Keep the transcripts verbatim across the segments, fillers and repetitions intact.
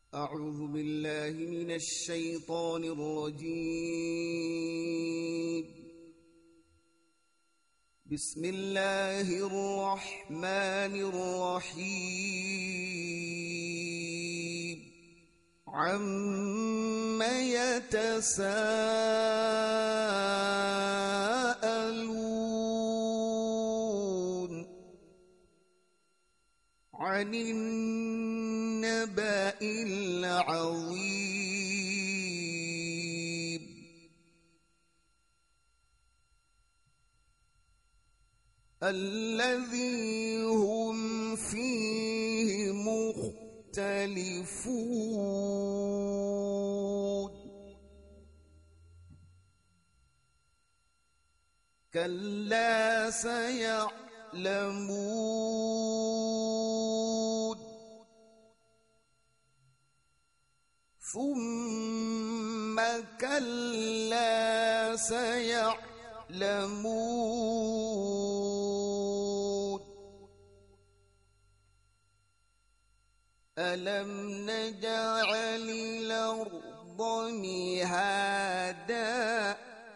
أعوذ بالله من الشيطان الرجيم. بسم الله الرحمن الرحيم. عَمَّ يتساءلون عن النبأ العظيم. الذي هم فيه مختلفون. كلا سيعلمون ثم كلا سيعلمون ألم نجعل الأرض مهادا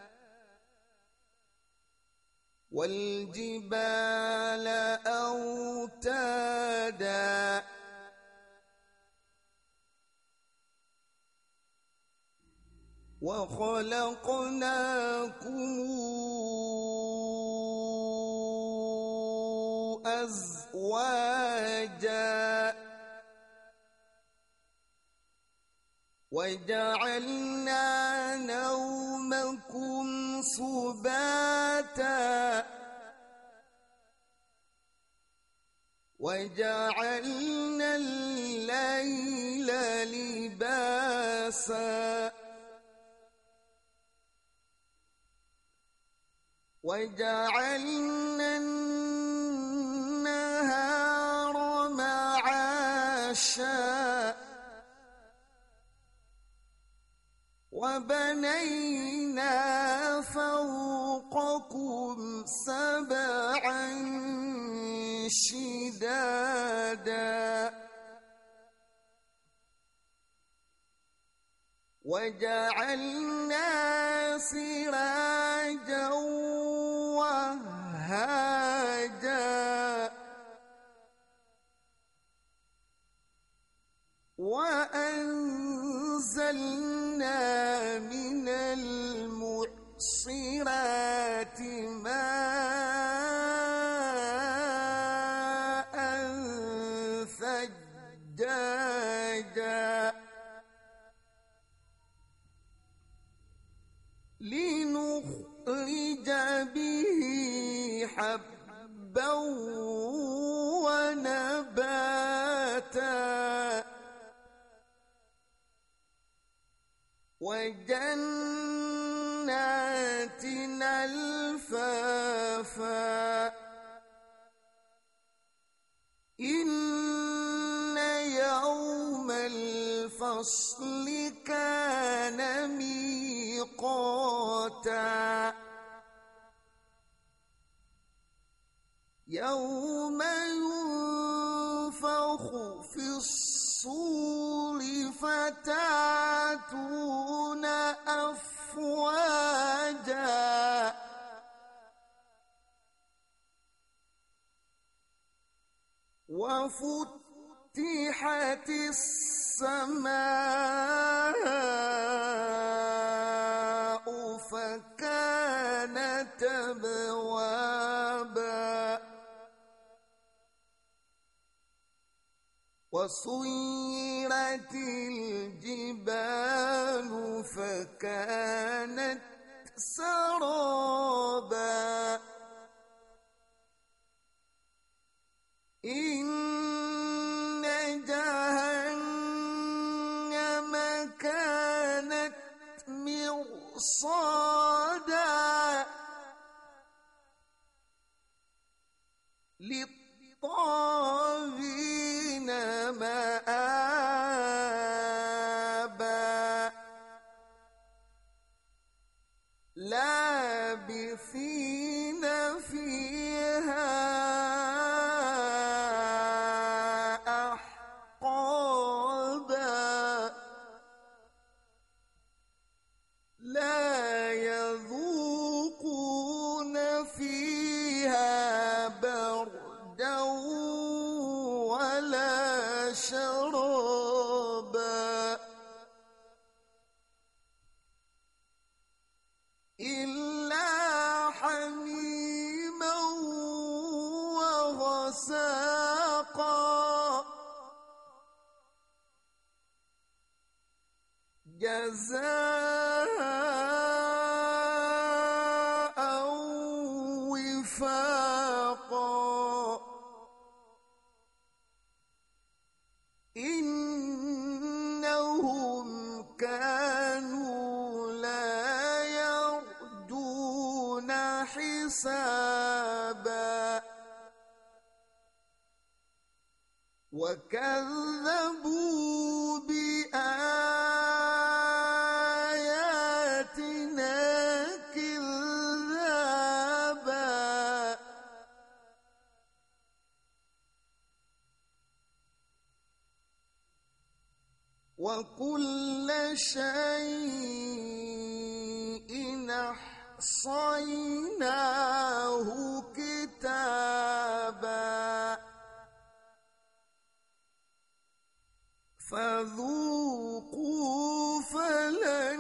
والجبال أوتادا وخلقناكم أزواجا وجعلنا نومكم سباتا وجعلنا الليل لباسا وجعلنا النهار معاشا وبنينا فوقكم سبعا شدادا وجعلنا سراجا وهاجا وأنزلنا من المعصرات ماء ثجاجا لنخرج به حبا ونباتا وجنات ألفافا إن يوم الفصل كان ميقاتا يوم ينفخ في الصور فتأتون أفواجا وفتحت السماء فكانت أبوابا وسيرت الجبال فكانت سرابا إن جهنم كانت مرصادا للطاغين مآبا لابثين فيها أحقابا جزاء وفاقا إنهم كانوا لا يرجون حسابا وكذبوا بآياتنا كذابا وكل شيء أحصيناه كتابا فذوقوا فلن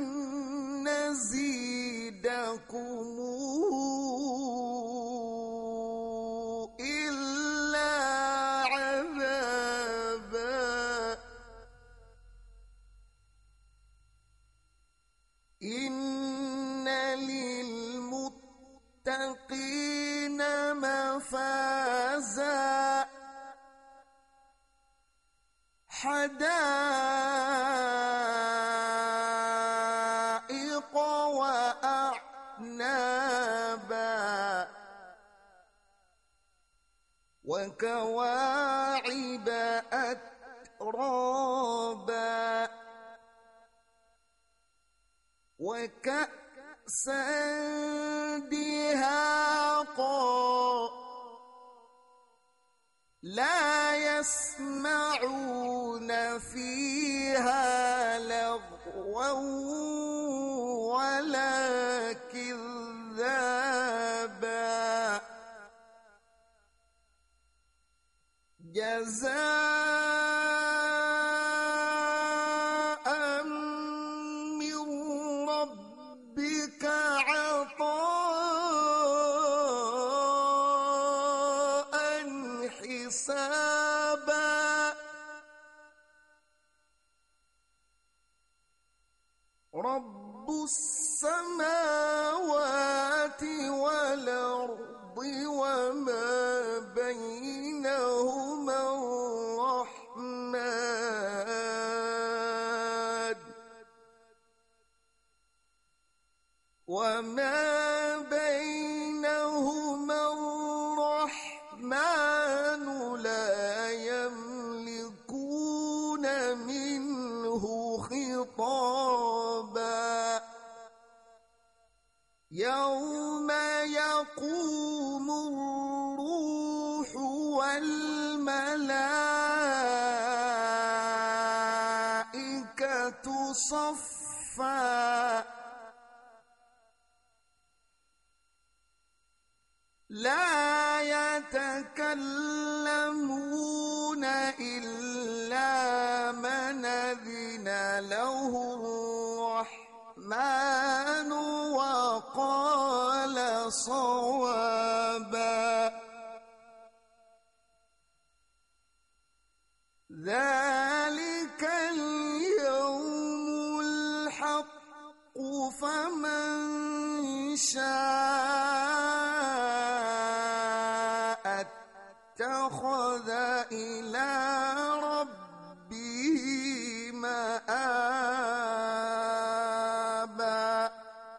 نزيدكم إلا عذابا إن للمتقين مفازا حدائق وأعنابا وكواعب أترابا وكأسا دهاقا لا يسمعون فيها لغوا ولا كذابا جزاء من ربك عطاء حسابا رب السماوات والأرض وما بينهما الرحمن وما بينهما الرحمن لا يملكون منه خطابا يوم يقوم الروح والملائكة صفا لا يتكلمون إلا من أذن له الرحمن وقال صوابا ذلك اليوم الحق فمن شاء اتخذ إلى ربه مآبا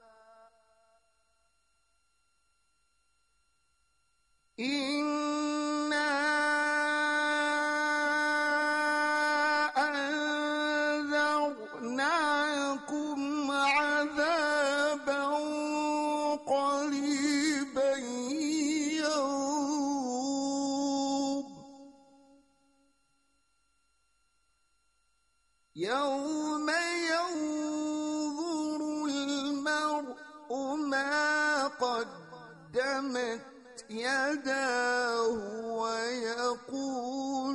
إنا أنذرناكم عذابا قريبا يوم يوم ينظر المرء ما قدمت يداه ويقول